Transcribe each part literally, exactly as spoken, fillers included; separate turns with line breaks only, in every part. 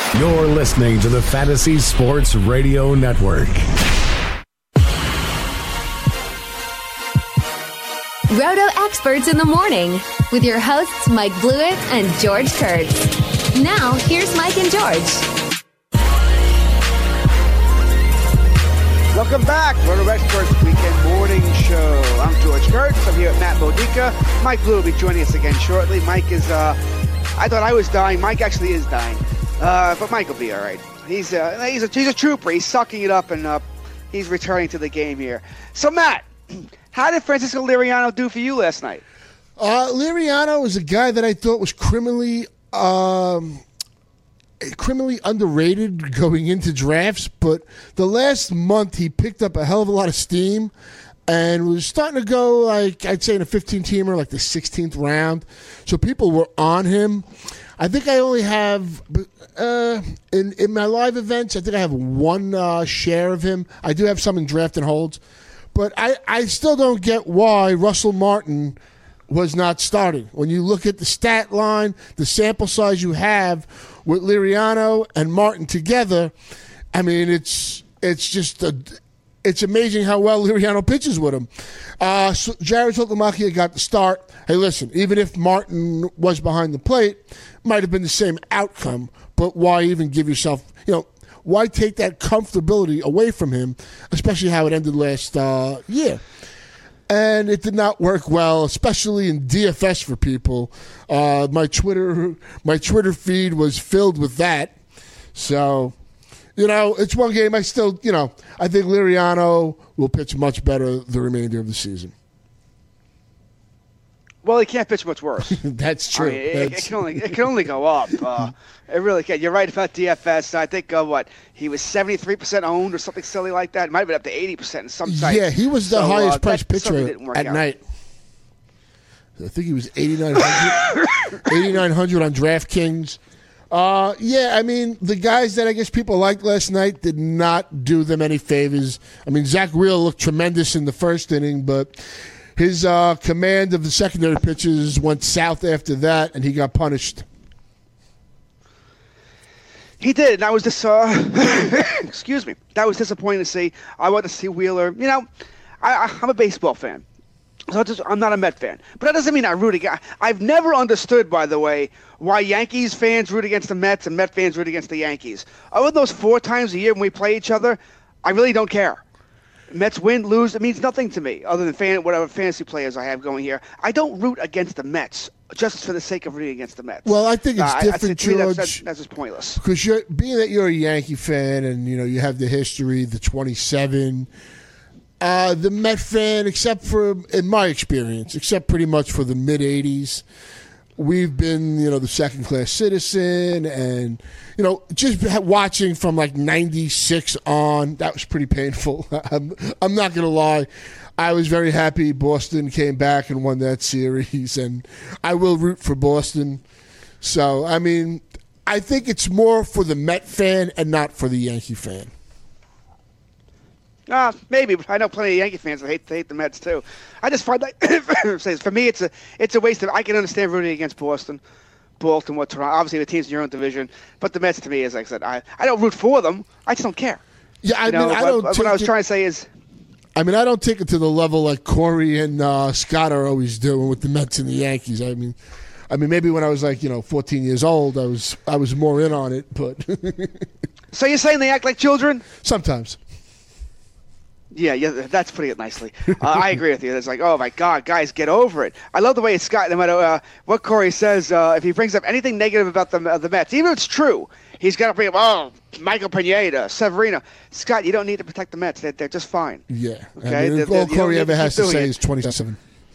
You're listening to the Fantasy Sports Radio Network.
Roto Experts in the Morning with your hosts Mike Blewett and George Kurtz. Now, here's Mike and George.
Welcome back, Roto Experts Weekend Morning Show. I'm George Kurtz. I'm here at Matt Modica. Mike Blue will be joining us again shortly. Mike is, uh, I thought I was dying. Mike actually is dying. Uh, but Mike will be all right. He's, uh, he's, a, he's a trooper. He's sucking it up, and uh, he's returning to the game here. So, Matt, how did Francisco Liriano do for you last night?
Uh, Liriano was a guy that I thought was criminally um, criminally underrated going into drafts, but the last month he picked up a hell of a lot of steam and was starting to go, like, I'd say in a fifteen-teamer, like the sixteenth round. So people were on him. I think I only have, uh, in, in my live events, I think I have one uh, share of him. I do have some in draft and holds. But I, I still don't get why Russell Martin was not starting. When you look at the stat line, the sample size you have with Liriano and Martin together, I mean, it's it's just a, it's amazing how well Liriano pitches with him. Uh, so Jared Saltalamacchia got the start. Hey, listen, even if Martin was behind the plate, might have been the same outcome, but why even give yourself, you know, why take that comfortability away from him, especially how it ended last uh, year? And it did not work well, especially in D F S for people. Uh, my Twitter, my Twitter feed was filled with that. So, you know, it's one game. I still, you know, I think Liriano will pitch much better the remainder of the season.
Well, he can't pitch much worse.
That's true.
I mean, it, it can only it can only go up. Uh, it really can. You're right about D F S. I think uh, what he was seventy-three percent owned or something silly like that. It might have been up to eighty percent in some sites.
Yeah, he was the
so,
highest
uh,
priced pitcher at
out.
night. I think he was eighty-nine hundred eighty-nine hundred on DraftKings. Uh, yeah, I mean, the guys that I guess people liked last night did not do them any favors. I mean, Zach Wheeler looked tremendous in the first inning, but his uh, command of the secondary pitches went south after that, and he got punished.
He did, and that was just, uh, excuse me, that was disappointing to see. I want to see Wheeler. You know, I, I, I'm a baseball fan, so just, I'm not a Met fan. But that doesn't mean I root against. I've never understood, by the way, why Yankees fans root against the Mets and Met fans root against the Yankees. Other than those four times a year when we play each other, I really don't care. Mets win, lose, it means nothing to me other than fan, whatever fantasy players I have going here. I don't root against the Mets just for the sake of rooting against the Mets.
Well, I think it's
uh,
different,
I, I,
George.
That's, that's, that's just pointless.
Because you're, being that you're a Yankee fan and, you know, you have the history, the twenty-seven, uh, the Met fan, except for, in my experience, except pretty much for the mid-eighties, we've been, you know, the second-class citizen, and, you know, just watching from like ninety-six on, that was pretty painful. I'm, I'm not going to lie. I was very happy Boston came back and won that series, and I will root for Boston. So, I mean, I think it's more for the Met fan and not for the Yankee fan.
Uh, maybe, but I know plenty of Yankee fans that hate, hate the Mets too. I just find that for me, it's a it's a waste of. I can understand rooting against Boston, Baltimore, Toronto. Obviously, the teams in your own division, but the Mets to me, as like I said, I, I don't root for them. I just don't care.
Yeah, I
you
mean,
know,
I don't.
What, what I was
it,
trying to say is,
I mean, I don't take it to the level like Corey and uh, Scott are always doing with the Mets and the Yankees. I mean. I mean, maybe when I was like, you know, fourteen years old, I was I was more in on it, but.
So you're saying they act like children?
Sometimes.
Yeah, yeah, that's putting it nicely. Uh, I agree with you. It's like, oh my God, guys, get over it. I love the way Scott, no matter uh, what Corey says, uh, if he brings up anything negative about the uh, the Mets, even if it's true, he's got to bring up, oh, Michael Pineda, Severino. Scott, you don't need to protect the Mets. They're, they're just fine.
Yeah.
Okay.
I mean,
they're,
all
they're,
Corey ever has to say
it.
is twenty-seven.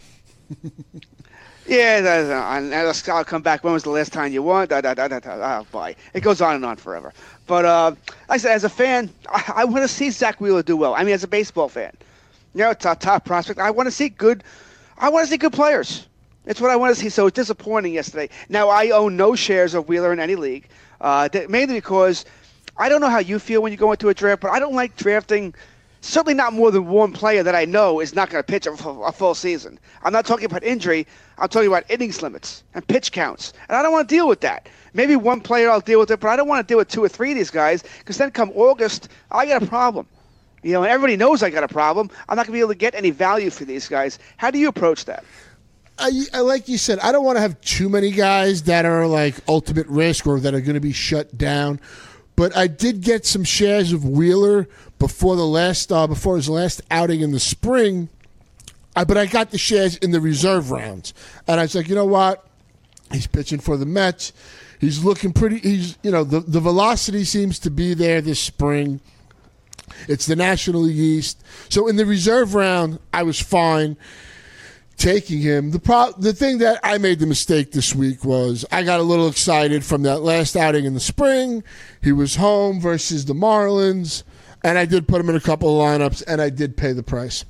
Yeah, and I'll come back. When was the last time you won? Da, da, da, da, da. Oh, boy. It goes on and on forever. But uh, like I said, as a fan, I, I want to see Zach Wheeler do well. I mean, as a baseball fan, you know, it's a top prospect. I want to see good. I want to see good players. It's what I want to see. So it's disappointing yesterday. Now I own no shares of Wheeler in any league, uh, mainly because I don't know how you feel when you go into a draft, but I don't like drafting certainly not more than one player that I know is not going to pitch a, a full season. I'm not talking about injury. I'm talking about innings limits and pitch counts. And I don't want to deal with that. Maybe one player I'll deal with it, but I don't want to deal with two or three of these guys because then come August, I got a problem. You know, and everybody knows I got a problem. I'm not going to be able to get any value for these guys. How do you approach that?
I, I, like you said, I don't want to have too many guys that are like ultimate risk or that are going to be shut down. But I did get some shares of Wheeler before the last uh, before his last outing in the spring. I, but I got the shares in the reserve rounds, and I was like, you know what? He's pitching for the Mets. He's looking pretty. He's you know the the velocity seems to be there this spring. It's the National League East. So in the reserve round, I was fine taking him. The pro- the thing that I made the mistake this week was I got a little excited from that last outing in the spring. He was home versus the Marlins, and I did put him in a couple of lineups, and I did pay the price.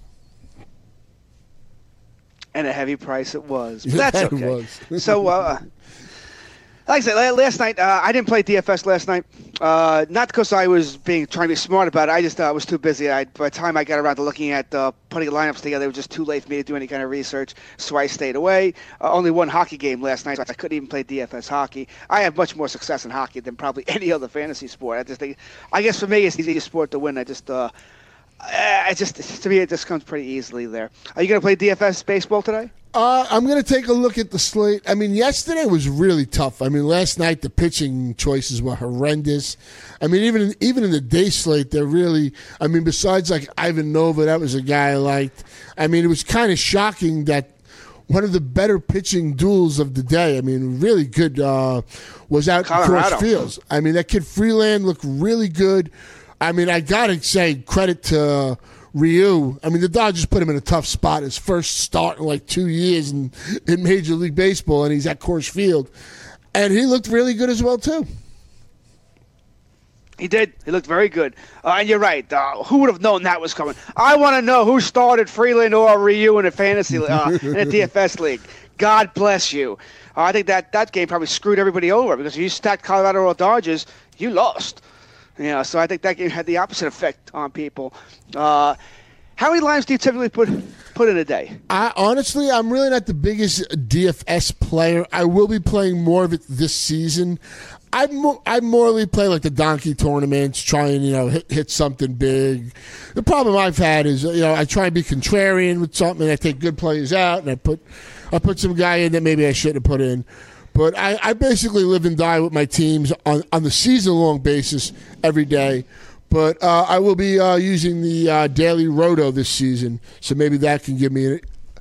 And a heavy price it was. But that's
It
okay.
was.
So, uh, like I said, last night, uh, I didn't play D F S last night. Uh, not because I was being trying to be smart about it. I just uh, was too busy. I, by the time I got around to looking at uh, putting lineups together, it was just too late for me to do any kind of research. So I stayed away. Uh, only one hockey game last night. So I couldn't even play D F S hockey. I have much more success in hockey than probably any other fantasy sport. I just think, I guess for me, it's the easiest sport to win. I just, uh, I just to me, it just comes pretty easily there. Are you going to play D F S baseball today?
Uh, I'm going to take a look at the slate. I mean, yesterday was really tough. I mean, last night the pitching choices were horrendous. I mean, even in, even in the day slate, they're really. I mean, besides like Ivan Nova, that was a guy I liked. I mean, it was kind of shocking that one of the better pitching duels of the day. I mean, really good. Uh, was out
Colorado.
across fields. I mean, that kid Freeland looked really good. I mean, I gotta say credit to Ryu. I mean, the Dodgers put him in a tough spot. His first start in like two years in, in Major League Baseball, and he's at Coors Field. And he looked really good as well, too.
He did. He looked very good. Uh, and you're right. Uh, who would have known that was coming? I want to know who started Freeland or Ryu in a fantasy uh, in a D F S league. God bless you. Uh, I think that, that game probably screwed everybody over because if you stacked Colorado or Dodgers, you lost. You know, so I think that game had the opposite effect on people. Uh, how many lines do you typically put put in a day?
I, honestly, I'm really not the biggest D F S player. I will be playing more of it this season. I mo- I morely play like the donkey tournaments, try and you know hit, hit something big. The problem I've had is you know I try and be contrarian with something. And I take good players out, and I put I put some guy in that maybe I shouldn't have put in. But I, I basically live and die with my teams on, on the season-long basis every day. But uh, I will be uh, using the uh, Daily Roto this season, so maybe that can give me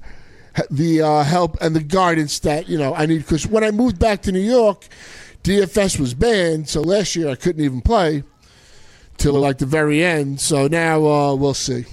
the uh, help and the guidance that you know I need. Because when I moved back to New York, D F S was banned, so last year I couldn't even play till like the very end. So now uh, we'll see.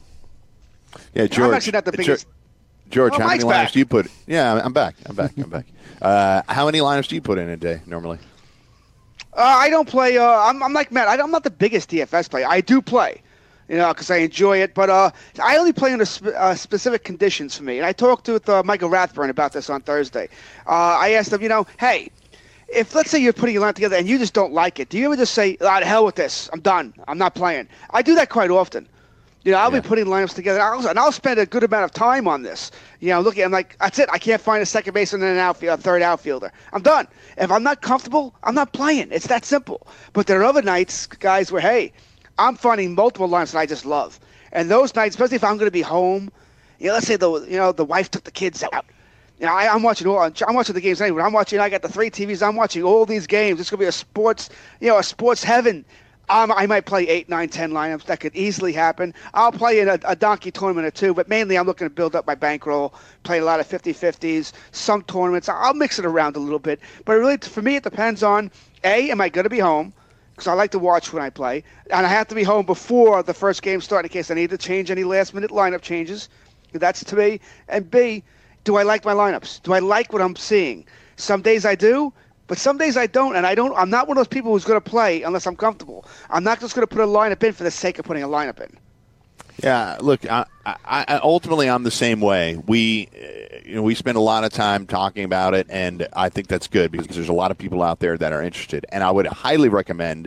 Yeah, George.
I'm actually not the biggest.
George,
oh,
how
Mike's
many lineups
back.
do you put? Yeah, I'm back. I'm back. I'm back. Uh, how many lineups do you put in a day normally?
Uh, I don't play. Uh, I'm, I'm like Matt. I, I'm not the biggest D F S player. I do play, you know, because I enjoy it. But uh, I only play under sp- uh, specific conditions for me. And I talked with uh, Michael Rathburn about this on Thursday. Uh, I asked him, you know, hey, if let's say you're putting your line together and you just don't like it, do you ever just say, "Ah, to hell with this. I'm done. I'm not playing." I do that quite often. You know, I'll
Yeah.
be putting lineups together, and I'll, and I'll spend a good amount of time on this. You know, looking, I'm like, that's it. I can't find a second baseman and an outfield, a third outfielder. I'm done. If I'm not comfortable, I'm not playing. It's that simple. But there are other nights, guys, where, hey, I'm finding multiple lineups that I just love. And those nights, especially if I'm going to be home, you know, let's say the you know the wife took the kids out. You know, I, I'm watching all. I'm watching the games anyway. I'm watching. I got the three T Vs. I'm watching all these games. It's going to be a sports, you know, a sports heaven. Um, I might play eight, nine, ten lineups. That could easily happen. I'll play in a, a donkey tournament or two, but mainly I'm looking to build up my bankroll, play a lot of fifty-fifties, some tournaments. I'll mix it around a little bit. But really, for me, it depends on, A, am I going to be home? Because I like to watch when I play. And I have to be home before the first game starts in case I need to change any last-minute lineup changes. That's to me. And B, do I like my lineups? Do I like what I'm seeing? Some days I do. But some days I don't, and I don't. I'm not one of those people who's going to play unless I'm comfortable. I'm not just going to put a lineup in for the sake of putting a lineup in.
Yeah, look, I, I, I ultimately I'm the same way. We, uh, you know, we spend a lot of time talking about it, and I think that's good because there's a lot of people out there that are interested. And I would highly recommend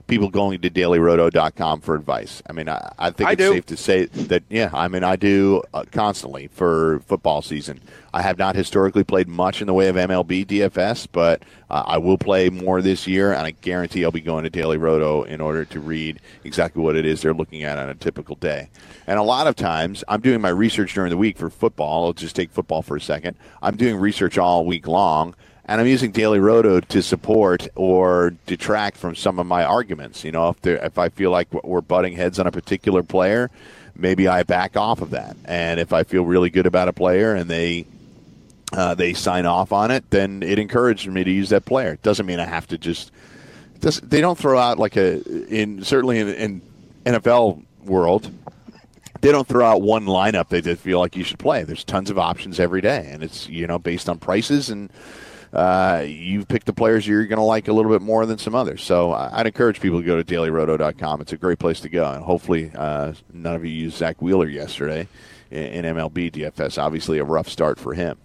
people going to daily roto dot com for advice. I mean, I, I think
I
it's
do.
safe to say that, yeah, I mean, I do uh, constantly for football season. I have not historically played much in the way of M L B D F S, but uh, I will play more this year, and I guarantee I'll be going to Daily Roto in order to read exactly what it is they're looking at on a typical day. And a lot of times, I'm doing my research during the week for football. I'll just take football for a second. I'm doing research all week long, and I'm using Daily Roto to support or detract from some of my arguments. You know, if there, if I feel like we're butting heads on a particular player, maybe I back off of that. And if I feel really good about a player and they uh, they sign off on it, then it encourages me to use that player. It doesn't mean I have to just. Does, they don't throw out like a in certainly in, in N F L world. They don't throw out one lineup they just feel like you should play. There's tons of options every day, and it's, you know, based on prices, and uh, you pick the players you're going to like a little bit more than some others. So I'd encourage people to go to daily roto dot com. It's a great place to go, and hopefully uh, none of you used Zach Wheeler yesterday in, in M L B D F S. Obviously a rough start for him.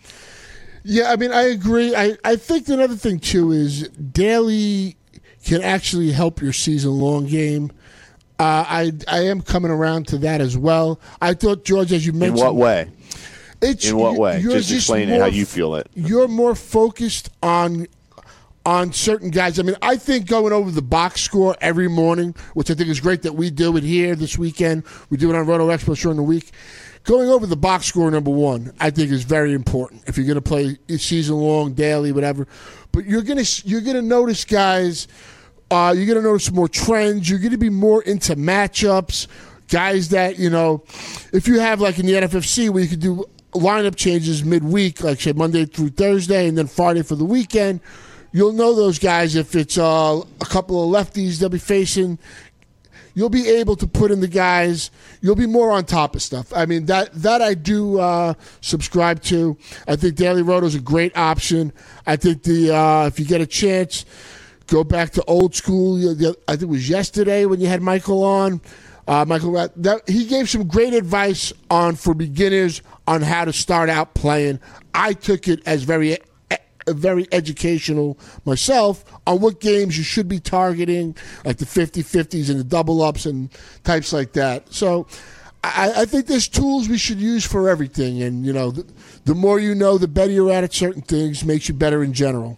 Yeah, I mean, I agree. I, I think another thing, too, is daily can actually help your season-long game. Uh, I I am coming around to that as well. I thought, George, as you mentioned.
In what way?
It's,
In what way?
Just,
just explain it how you feel it.
You're more focused on on certain guys. I mean, I think going over the box score every morning, which I think is great that we do it here this weekend. We do it on Roto Expo during the week. Going over the box score, number one, I think is very important if you're going to play season long, daily, whatever. But you're going to you're going to notice guys. Uh, you're going to notice more trends. You're going to be more into matchups. Guys that, you know, if you have like in the N F F C where you could do lineup changes midweek, like say Monday through Thursday and then Friday for the weekend, you'll know those guys. If it's uh, a couple of lefties they'll be facing, you'll be able to put in the guys. You'll be more on top of stuff. I mean, that that I do uh, subscribe to. I think Daily Roto is a great option. I think the uh, if you get a chance, go back to old school. I think it was yesterday when you had Michael on. Uh, Michael, that, he gave some great advice on for beginners on how to start out playing. I took it as very, very educational myself on what games you should be targeting, like the fifty-fifties and the double-ups and types like that. So I, I think there's tools we should use for everything. And, you know, the, the more you know, the better you're at at certain things, makes you better in general.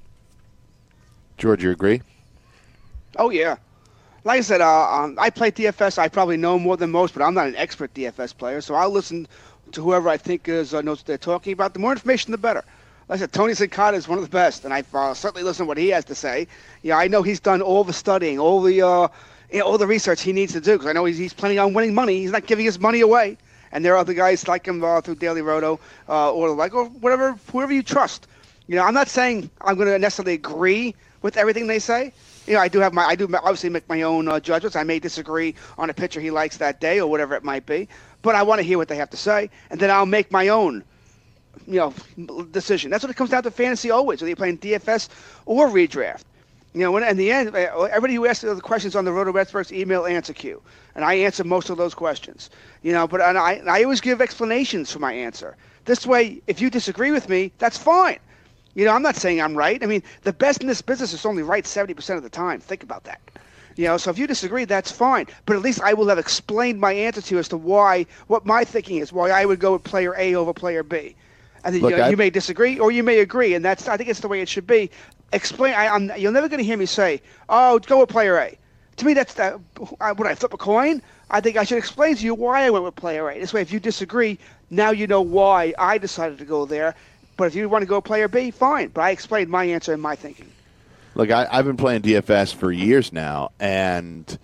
George, you agree?
Oh, yeah. Like I said, uh, um, I play D F S. I probably know more than most, but I'm not an expert D F S player, so I'll listen to whoever I think is, uh, knows what they're talking about. The more information, the better. Like I said, Tony Sincata is one of the best, and I've uh, certainly listened to what he has to say. Yeah, I know he's done all the studying, all the uh, you know, all the research he needs to do, because I know he's, he's planning on winning money. He's not giving his money away. And there are other guys like him uh, through Daily Roto uh, or like or whatever, whoever you trust. You know, I'm not saying I'm going to necessarily agree with everything they say. You know, I do have my, I do obviously make my own uh, judgments. I may disagree on a pitcher he likes that day or whatever it might be, but I want to hear what they have to say, and then I'll make my own, you know, decision. That's what it comes down to fantasy always, whether you're playing D F S or redraft. You know, when, in the end, everybody who asks the questions on the Roto Experts email answer queue, and I answer most of those questions. You know, but and I, I always give explanations for my answer. This way, if you disagree with me, that's fine. You know, I'm not saying I'm right. I mean, the best in this business is only right seventy percent of the time. Think about that. You know, so if you disagree, that's fine. But at least I will have explained my answer to you as to why, what my thinking is, why I would go with player A over player B. And then
Look,
you, know,
I,
you may disagree or you may agree, and that's I think it's the way it should be. Explain. I, I'm, you're never going to hear me say, "Oh, go with player A." To me, that's the, would I flip a coin? I think I should explain to you why I went with player A. This way, if you disagree, now you know why I decided to go there. But if you want to go player B, fine. But I explained my answer and my thinking.
Look, I, I've been playing D F S for years now, and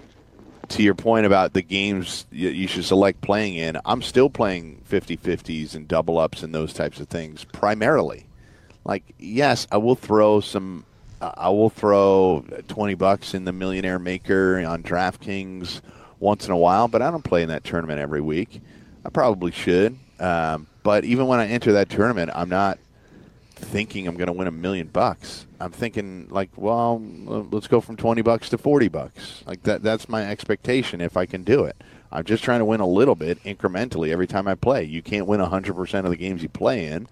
to your point about the games you, you should select playing in, I'm still playing fifty-fifties and double-ups and those types of things primarily. Like, yes, I will throw some uh, – I will throw twenty bucks in the Millionaire Maker on DraftKings once in a while, but I don't play in that tournament every week. I probably should. Um, but even when I enter that tournament, I'm not thinking I'm going to win a million bucks. I'm thinking like, well, let's go from twenty bucks to forty bucks. Like that, that's my expectation if I can do it. I'm just trying to win a little bit incrementally every time I play. You can't win one hundred percent of the games you play in.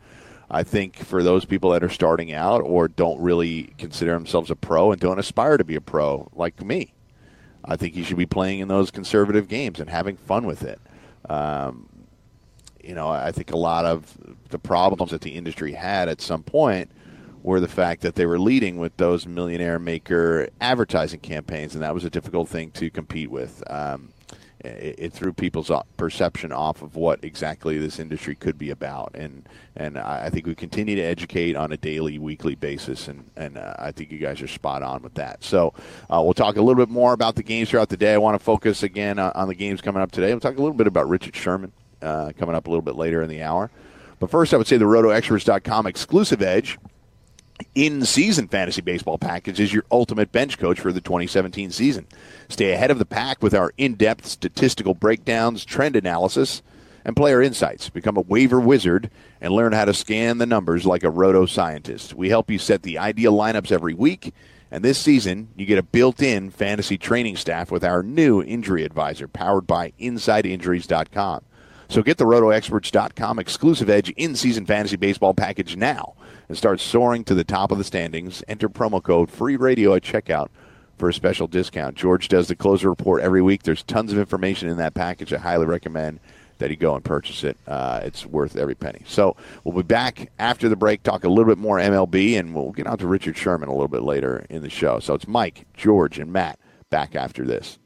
I think for those people that are starting out or don't really consider themselves a pro and don't aspire to be a pro like me, I think you should be playing in those conservative games and having fun with it. Um, you know, I think a lot of the problems that the industry had at some point were the fact that they were leading with those millionaire maker advertising campaigns, and that was a difficult thing to compete with. Um, it, it threw people's perception off of what exactly this industry could be about, and and I think we continue to educate on a daily, weekly basis, and and uh, I think you guys are spot on with that. So uh, we'll talk a little bit more about the games throughout the day. I want to focus again on, on the games coming up today. We'll talk a little bit about Richard Sherman uh, coming up a little bit later in the hour. But first, I would say the roto experts dot com exclusive edge in-season fantasy baseball package is your ultimate bench coach for the twenty seventeen season. Stay ahead of the pack with our in-depth statistical breakdowns, trend analysis, and player insights. Become a waiver wizard and learn how to scan the numbers like a roto scientist. We help you set the ideal lineups every week, and this season you get a built-in fantasy training staff with our new injury advisor powered by inside injuries dot com. So get the roto experts dot com exclusive edge in-season fantasy baseball package now and start soaring to the top of the standings. Enter promo code FREERADIO at checkout for a special discount. George does the closer report every week. There's tons of information in that package. I highly recommend that you go and purchase it. Uh, it's worth every penny. So we'll be back after the break, talk a little bit more M L B, and we'll get on to Richard Sherman a little bit later in the show. So it's Mike, George, and Matt back after this.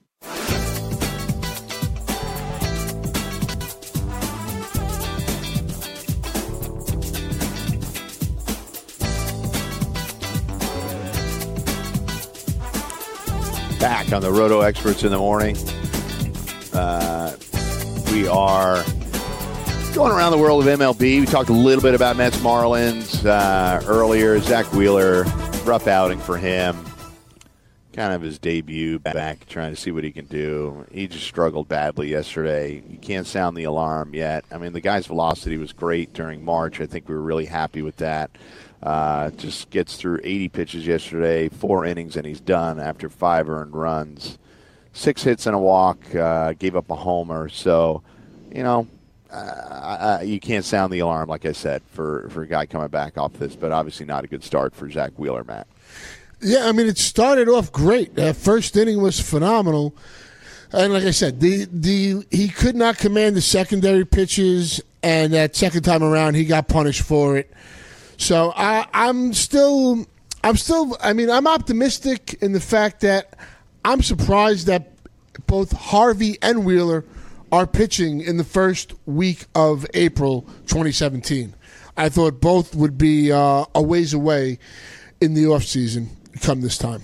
Back on the Roto Experts in the Morning. Uh, we are going around the world of M L B. We talked a little bit about Mets Marlins uh, earlier. Zach Wheeler, rough outing for him. Kind of his debut back, trying to see what he can do. He just struggled badly yesterday. You can't sound the alarm yet. I mean, the guy's velocity was great during March. I think we were really happy with that. Uh, just gets through eighty pitches yesterday, four innings, and he's done after five earned runs. Six hits and a walk, uh, gave up a homer. So, you know, uh, I, you can't sound the alarm, like I said, for, for a guy coming back off this, but obviously not a good start for Zach Wheeler, Matt.
Yeah, I mean, it started off great. That first inning was phenomenal. And like I said, the the he could not command the secondary pitches, and that second time around, he got punished for it. So I, I'm still, I'm still, I mean, I'm optimistic in the fact that I'm surprised that both Harvey and Wheeler are pitching in the first week of April twenty seventeen. I thought both would be uh, a ways away in the offseason come this time.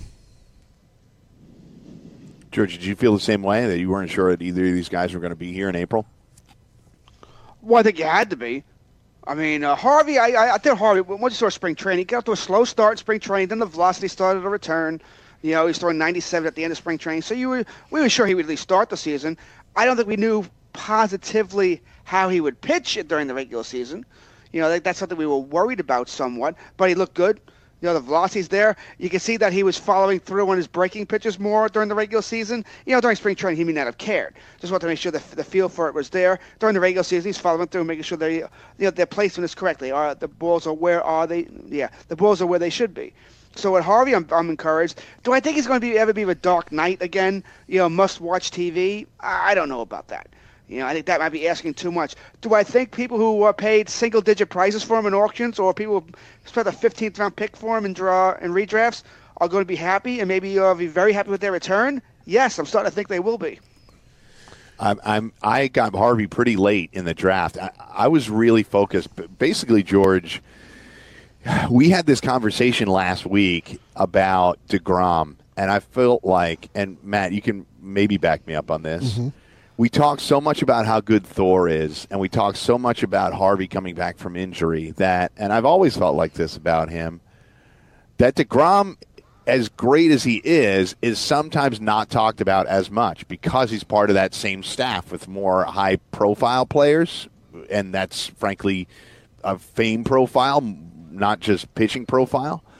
George, did you feel the same way, that you weren't sure that either of these guys were going to be here in April?
Well, I think you had to be. I mean, uh, Harvey, I, I, I think Harvey, once you saw spring training, he got to a slow start in spring training, then the velocity started to return. You know, he was throwing ninety-seven at the end of spring training. So you were, we were sure he would at least start the season. I don't think we knew positively how he would pitch it during the regular season. You know, that, that's something we were worried about somewhat. But he looked good. You know, the velocity's there. You can see that he was following through on his breaking pitches more during the regular season. You know, during spring training, he may not have cared. Just wanted to make sure the, the feel for it was there. During the regular season, he's following through, making sure they, you know, their placement is correct. They are, the balls are where are they? Yeah, the balls are where they should be. So with Harvey, I'm, I'm encouraged. Do I think he's going to be ever be a Dark Knight again? You know, must-watch T V? I, I don't know about that. You know, I think that might be asking too much. Do I think people who uh, paid single-digit prices for him in auctions, or people who spent a fifteenth round pick for him in draw and redrafts, are going to be happy and maybe uh, be very happy with their return? Yes, I'm starting to think they will be.
I'm, I'm I got Harvey pretty late in the draft. I, I was really focused. Basically, George, we had this conversation last week about DeGrom, and I felt like, and Matt, you can maybe back me up on this. Mm-hmm. We talk so much about how good Thor is, and we talk so much about Harvey coming back from injury that, and I've always felt like this about him, that DeGrom, as great as he is, is sometimes not talked about as much because he's part of that same staff with more high-profile players, and that's, frankly, a fame profile, not just pitching profile.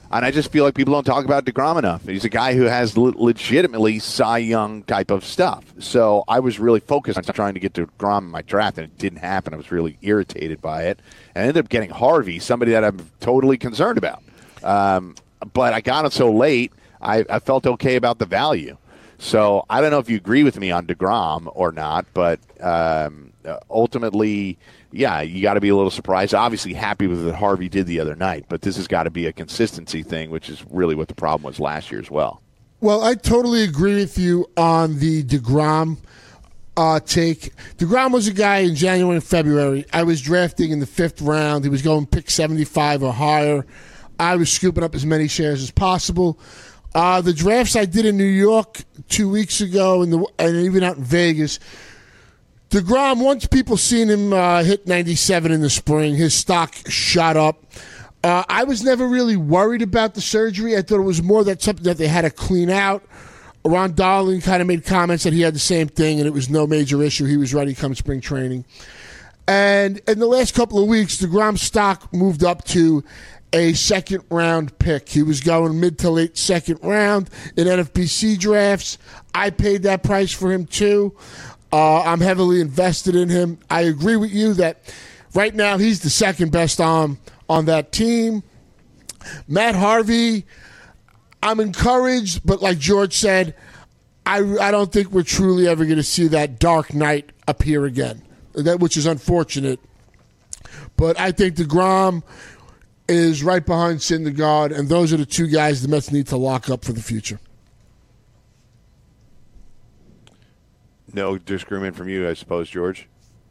And I just feel like people don't talk about DeGrom enough. He's a guy who has le- legitimately Cy Young type of stuff. So I was really focused on trying to get DeGrom in my draft, and it didn't happen. I was really irritated by it. And I ended up getting Harvey, somebody that I'm totally concerned about. Um, but I got him so late, I, I felt okay about the value. So I don't know if you agree with me on DeGrom or not, but um, ultimately – yeah, you got to be a little surprised. Obviously happy with what Harvey did the other night, but this has got to be a consistency thing, which is really what the problem was last year as well.
Well, I totally agree with you on the DeGrom uh, take. DeGrom was a guy in January and February. I was drafting in the fifth round. He was going pick seventy-five or higher. I was scooping up as many shares as possible. Uh, the drafts I did in New York two weeks ago and, the, and even out in Vegas, DeGrom, once people seen him uh, hit ninety-seven in the spring, his stock shot up. Uh, I was never really worried about the surgery. I thought it was more that something that they had to clean out. Ron Darling kind of made comments that he had the same thing and it was no major issue. He was ready come spring training. And in the last couple of weeks, DeGrom's stock moved up to a second-round pick. He was going mid to late second round in N F B C drafts. I paid that price for him, too. Uh, I'm heavily invested in him. I agree with you that right now he's the second best arm on that team. Matt Harvey, I'm encouraged, but like George said, I, I don't think we're truly ever going to see that Dark Knight appear again, that which is unfortunate. But I think DeGrom is right behind Syndergaard, and those are the two guys the Mets need to lock up for the future.
No disagreement from you, I suppose, George?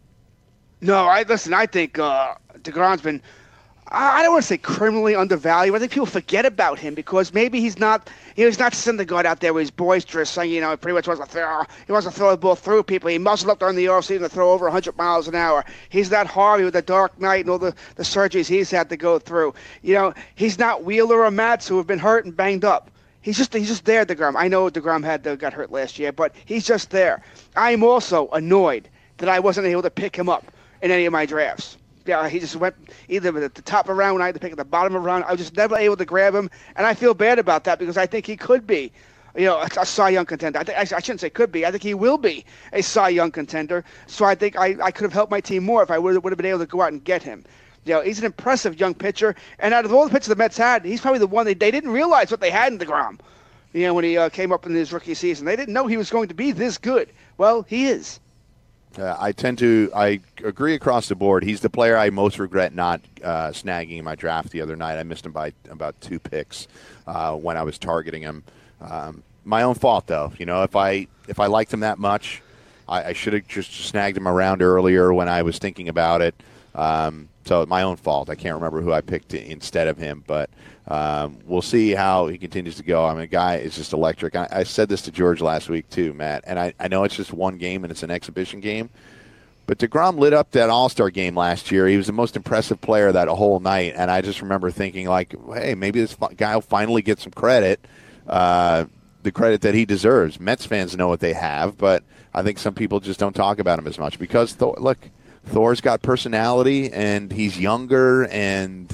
No, I listen, I think uh, DeGrom's been, I don't want to say criminally undervalued. I think people forget about him because maybe he's not, you know, he's not Syndergaard out there with his boisterous, saying, you know, he pretty much wants to throw, he wants to throw the ball through people. He muscled up during the offseason to throw over one hundred miles an hour. He's not Harvey with the Dark Knight and all the, the surgeries he's had to go through. You know, he's not Wheeler or Matz who have been hurt and banged up. He's just he's just there, DeGrom. I know DeGrom had uh, got hurt last year, but he's just there. I'm also annoyed that I wasn't able to pick him up in any of my drafts. Yeah, he just went either at the top of the round when I had to pick at the bottom of the round. I was just never able to grab him, and I feel bad about that because I think he could be, you know, a, a Cy Young contender. I, th- I shouldn't say could be. I think he will be a Cy Young contender. So I think I, I could have helped my team more if I would would have been able to go out and get him. You know, he's an impressive young pitcher, and out of all the pitchers the Mets had, he's probably the one they, they didn't realize what they had in DeGrom. You know, when he uh, came up in his rookie season, they didn't know he was going to be this good. Well, he is.
Uh, I tend to I agree across the board. He's the player I most regret not uh, snagging in my draft the other night. I missed him by about two picks uh, when I was targeting him. Um, my own fault, though. You know, if I if I liked him that much, I, I should have just snagged him around earlier when I was thinking about it. Um, so my own fault. I can't remember who I picked instead of him, but um, we'll see how he continues to go. I mean, the guy is just electric. I, I said this to George last week too, Matt, and I, I know it's just one game and it's an exhibition game, but DeGrom lit up that All-Star game last year. He was the most impressive player that whole night, and I just remember thinking, like, hey, maybe this guy will finally get some credit, uh, the credit that he deserves. Mets fans know what they have, but I think some people just don't talk about him as much because, Thor, look, Thor's got personality, and he's younger, and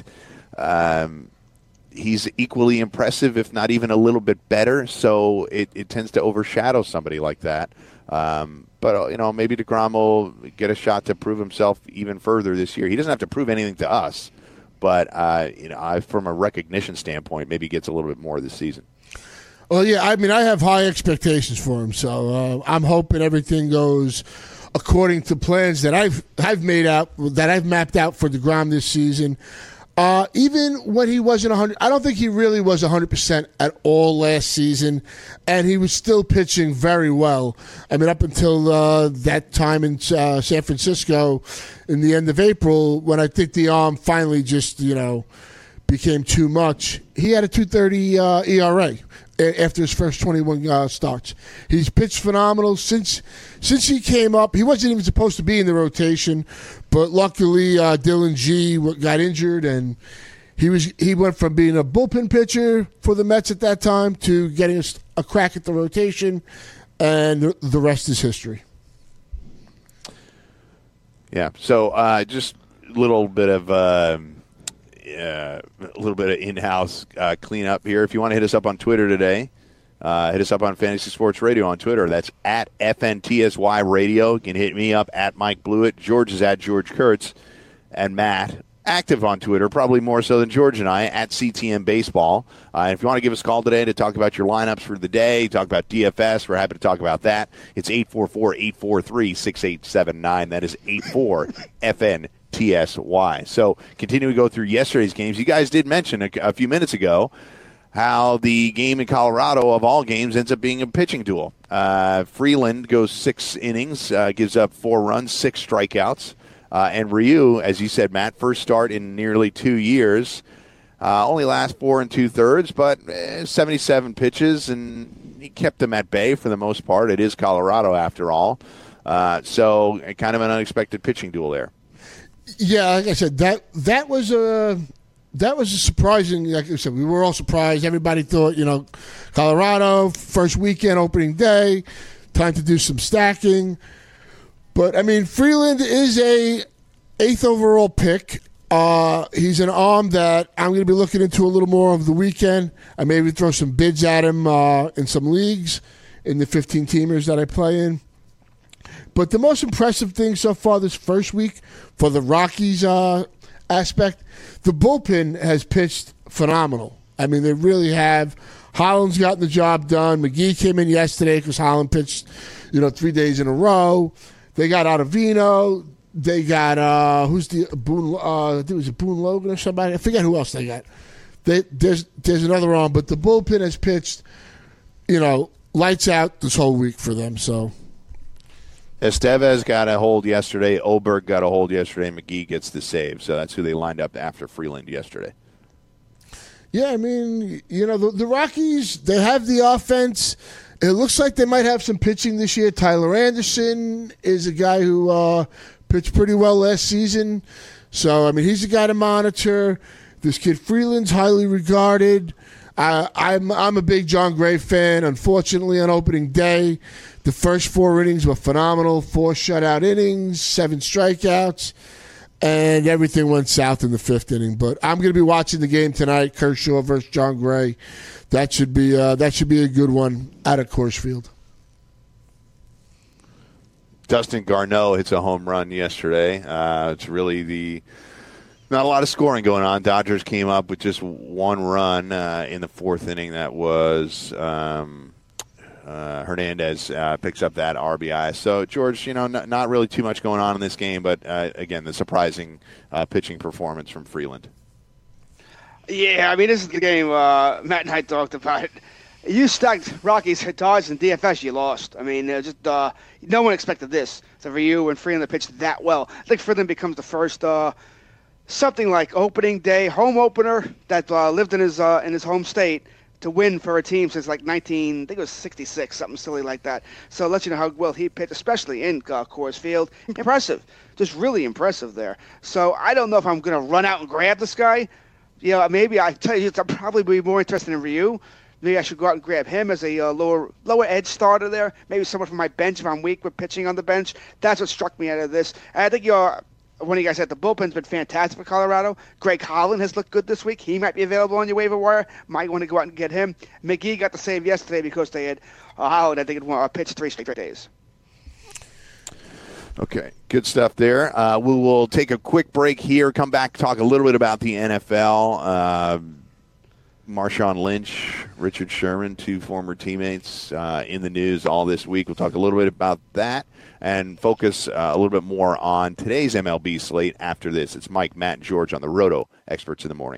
um, he's equally impressive, if not even a little bit better. So it, it tends to overshadow somebody like that. Um, but, you know, maybe DeGrom will get a shot to prove himself even further this year. He doesn't have to prove anything to us, but, uh, you know, I, from a recognition standpoint, maybe he gets a little bit more this season.
Well, yeah, I mean, I have high expectations for him, so uh, I'm hoping everything goes according to plans that I've I've made out, that I've mapped out for DeGrom this season. Uh, even when he wasn't one hundred, I don't think he really was one hundred percent at all last season, and he was still pitching very well. I mean, up until uh, that time in uh, San Francisco in the end of April, when I think the arm finally just, you know, became too much, he had a two thirty uh, E R A after his first twenty-one uh, starts. He's pitched phenomenal since since he came up. He wasn't even supposed to be in the rotation, but luckily uh, Dylan G got injured, and he was he went from being a bullpen pitcher for the Mets at that time to getting a, a crack at the rotation, and the rest is history.
Yeah. So uh, just a little bit of. Uh, uh, a little bit of in-house uh, cleanup here. If you want to hit us up on Twitter today, uh, hit us up on Fantasy Sports Radio on Twitter. That's at F N T S Y Radio. You can hit me up at Mike Blewett. George is at George Kurtz. And Matt, active on Twitter, probably more so than George and I, at C T M Baseball. Uh, and if you want to give us a call today to talk about your lineups for the day, talk about D F S, we're happy to talk about that. It's eight four four, eight four three, six eight seven nine. That is eight four F N T S Y. So continuing to go through yesterday's games, you guys did mention a, a few minutes ago how the game in Colorado, of all games, ends up being a pitching duel. Uh, Freeland goes six innings, uh, gives up four runs, six strikeouts. Uh, and Ryu, as you said, Matt, first start in nearly two years. Uh, only last four and two-thirds, but eh, seventy-seven pitches, and he kept them at bay for the most part. It is Colorado, after all. Uh, so kind of an unexpected pitching duel there.
Yeah, like I said, that that was a that was a surprising. Like I said, we were all surprised. Everybody thought, you know, Colorado first weekend, opening day, time to do some stacking. But I mean, Freeland is a eighth overall pick. Uh, he's an arm that I'm going to be looking into a little more over the weekend. I maybe throw some bids at him uh, in some leagues in the fifteen teamers that I play in. But the most impressive thing so far this first week for the Rockies uh, aspect, the bullpen has pitched phenomenal. I mean, they really have. Holland's gotten the job done. McGee came in yesterday because Holland pitched, you know, three days in a row. They got Ottavino. They got, uh, who's the, Boone, uh, I think it was a Boone Logan or somebody. I forget who else they got. They, there's there's another arm, but the bullpen has pitched, you know, lights out this whole week for them, so.
Estevez got a hold yesterday. Oberg got a hold yesterday. McGee gets the save. So that's who they lined up after Freeland yesterday.
Yeah, I mean, you know, the, the Rockies, they have the offense. It looks like they might have some pitching this year. Tyler Anderson is a guy who uh, pitched pretty well last season. So, I mean, he's a guy to monitor. This kid Freeland's highly regarded. Uh, I'm I'm a big John Gray fan. Unfortunately, on opening day, the first four innings were phenomenal. Four shutout innings, seven strikeouts, and everything went south in the fifth inning. But I'm going to be watching the game tonight, Kershaw versus John Gray. That should be uh, that should be a good one out of Coors Field.
Dustin Garneau hits a home run yesterday. Uh, it's really the not a lot of scoring going on. Dodgers came up with just one run uh, in the fourth inning. That was um, uh, Hernandez uh, picks up that R B I. So, George, you know, not, not really too much going on in this game, but, uh, again, the surprising uh, pitching performance from Freeland.
Yeah, I mean, this is the game uh, Matt and I talked about it. You stacked Rockies, Dodgers, and D F S, you lost. I mean, uh, just uh, no one expected this. So for you and Freeland pitched that well. I think Freeland becomes the first uh, something like opening day home opener that uh, lived in his uh, in his home state to win for a team since like nineteen, I think it was sixty-six, something silly like that. So it lets you know how well he pitched, especially in uh, Coors Field. Impressive, just really impressive there. So I don't know if I'm going to run out and grab this guy. You know, maybe I tell you, I'll probably be more interested in Ryu. Maybe I should go out and grab him as a uh, lower lower edge starter there. Maybe someone from my bench if I'm weak with pitching on the bench. That's what struck me out of this. And I think you're, one of you guys said the bullpen's been fantastic for Colorado. Greg Holland has looked good this week. He might be available on your waiver wire. Might want to go out and get him. McGee got the save yesterday because they had uh, Holland, I think, had uh, pitched three straight days.
Okay, good stuff there. Uh, we will take a quick break here, come back, talk a little bit about the N F L. Uh, Marshawn Lynch, Richard Sherman, two former teammates uh, in the news all this week. We'll talk a little bit about that and focus uh, a little bit more on today's M L B slate after this. It's Mike, Matt, and George on the Roto Experts in the Morning.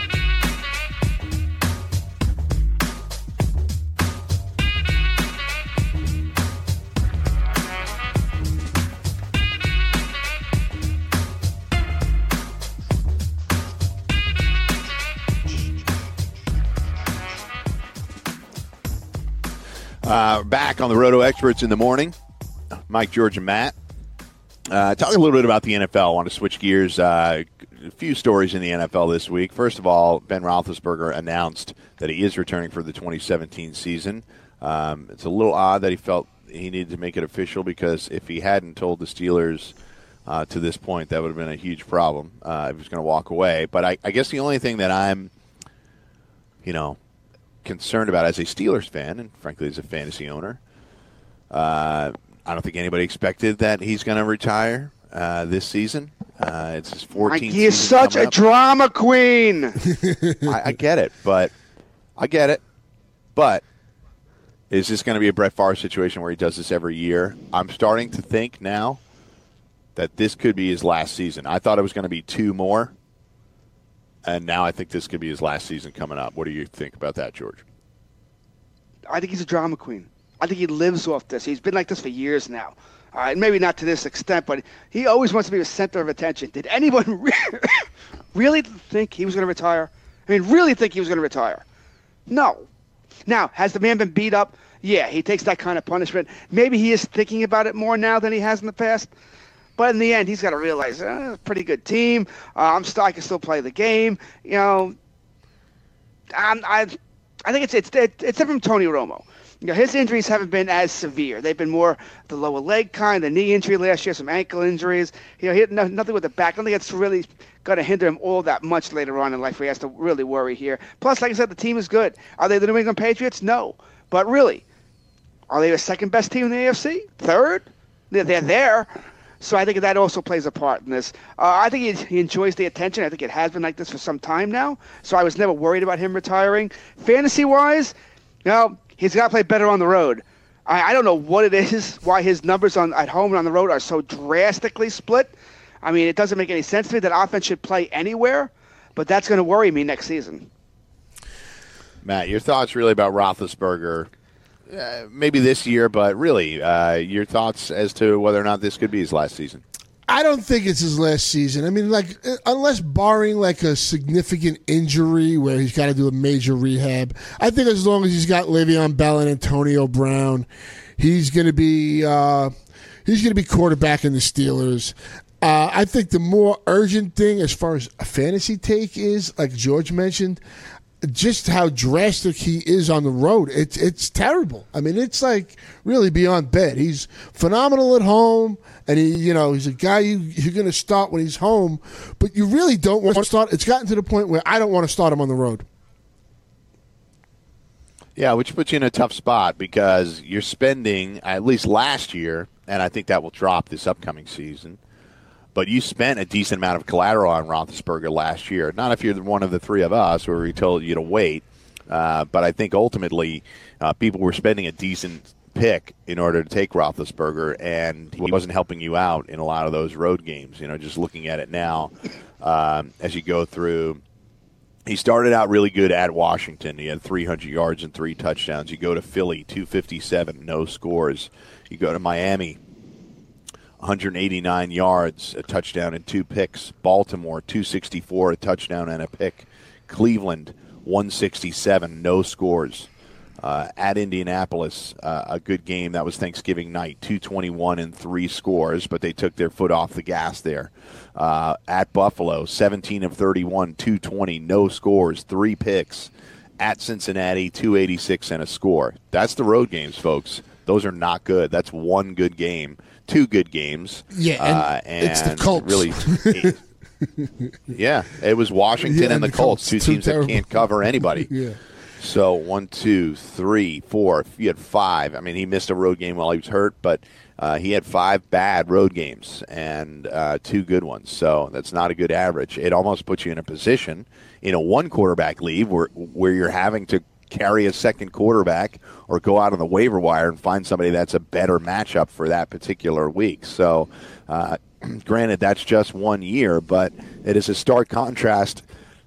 Uh, back on the Roto Experts in the Morning. Mike, George, and Matt. Uh, talking a little bit about the N F L. I want to switch gears. Uh, a few stories in the N F L this week. First of all, Ben Roethlisberger announced that he is returning for the twenty seventeen season. Um, it's a little odd that he felt he needed to make it official because if he hadn't told the Steelers uh, to this point. That would have been a huge problem uh, if he was going to walk away. But I, I guess the only thing that I'm, you know, concerned about as a Steelers fan, and frankly as a fantasy owner, uh, I don't think anybody expected that he's going to retire uh, this season. Uh, it's his fourteenth.
He is such a
up.
drama queen.
I, I get it, but I get it. But is this going to be a Brett Favre situation where he does this every year? I'm starting to think now that this could be his last season. I thought it was going to be two more, and now I think this could be his last season coming up. What do you think about that, George?
I think he's a drama queen. I think he lives off this. He's been like this for years now. Uh, maybe not to this extent, but he always wants to be the center of attention. Did anyone re- really think he was going to retire? I mean, really think he was going to retire? No. Now, has the man been beat up? Yeah, he takes that kind of punishment. Maybe he is thinking about it more now than he has in the past. But in the end, he's got to realize, eh, it's a pretty good team. Uh, I'm still, I can still play the game. You know, I'm, I, I think it's it's it's different from Tony Romo. You know, his injuries haven't been as severe. They've been more the lower leg kind, the knee injury last year, some ankle injuries. You know, he had no, nothing with the back. I don't think it's really going to hinder him all that much later on in life where he has to really worry here. Plus, like I said, the team is good. Are they the New England Patriots? No. But really, are they the second best team in the A F C? Third? They're, they're there. So I think that also plays a part in this. Uh, I think he, he enjoys the attention. I think it has been like this for some time now. So I was never worried about him retiring. Fantasy-wise, you know, he's got to play better on the road. I, I don't know what it is, why his numbers on at home and on the road are so drastically split. I mean, it doesn't make any sense to me that offense should play anywhere, but that's going to worry me next season.
Matt, your thoughts really about Roethlisberger, uh, maybe this year, but really uh, your thoughts as to whether or not this could be his last season?
I don't think it's his last season. I mean, like, unless barring like a significant injury where he's got to do a major rehab, I think as long as he's got Le'Veon Bell and Antonio Brown, he's going to be uh, he's going to be quarterback in the Steelers. Uh, I think the more urgent thing as far as a fantasy take is, like George mentioned, just how drastic he is on the road. It's it's terrible. I mean, it's like really beyond bad. He's phenomenal at home, and he, you know, he's a guy you, you're going to start when he's home, but you really don't want to start. It's gotten to the point where I don't want to start him on the road.
Yeah, which puts you in a tough spot because you're spending, at least last year, and I think that will drop this upcoming season, but you spent a decent amount of collateral on Roethlisberger last year. Not if you're one of the three of us where we told you to wait, uh, but I think ultimately uh, people were spending a decent pick in order to take Roethlisberger, and he wasn't helping you out in a lot of those road games. You know, just looking at it now um, as you go through. He started out really good at Washington. He had three hundred yards and three touchdowns. You go to Philly, two fifty-seven, no scores. You go to Miami, one hundred eighty-nine yards, a touchdown and two picks. Baltimore, two sixty-four, a touchdown and a pick. Cleveland, one sixty-seven, no scores. Uh, at Indianapolis, uh, a good game. That was Thanksgiving night, two twenty-one and three scores, but they took their foot off the gas there. Uh, at Buffalo, seventeen of thirty-one, two twenty, no scores, three picks. At Cincinnati, two eighty-six and a score. That's the road games, folks. Those are not good. That's one good game. Two good games.
Yeah, and,
uh, and
it's the Colts.
Really, it, yeah, it was Washington
yeah,
and the, the Colts, two teams terrible. that can't cover anybody.
yeah.
So one, two, three, four. You had five. I mean, he missed a road game while he was hurt, but uh, he had five bad road games and uh, two good ones. So that's not a good average. It almost puts you in a position in a one-quarterback league where where you're having to carry a second quarterback or go out on the waiver wire and find somebody that's a better matchup for that particular week. So, uh, granted, that's just one year, but it is a stark contrast,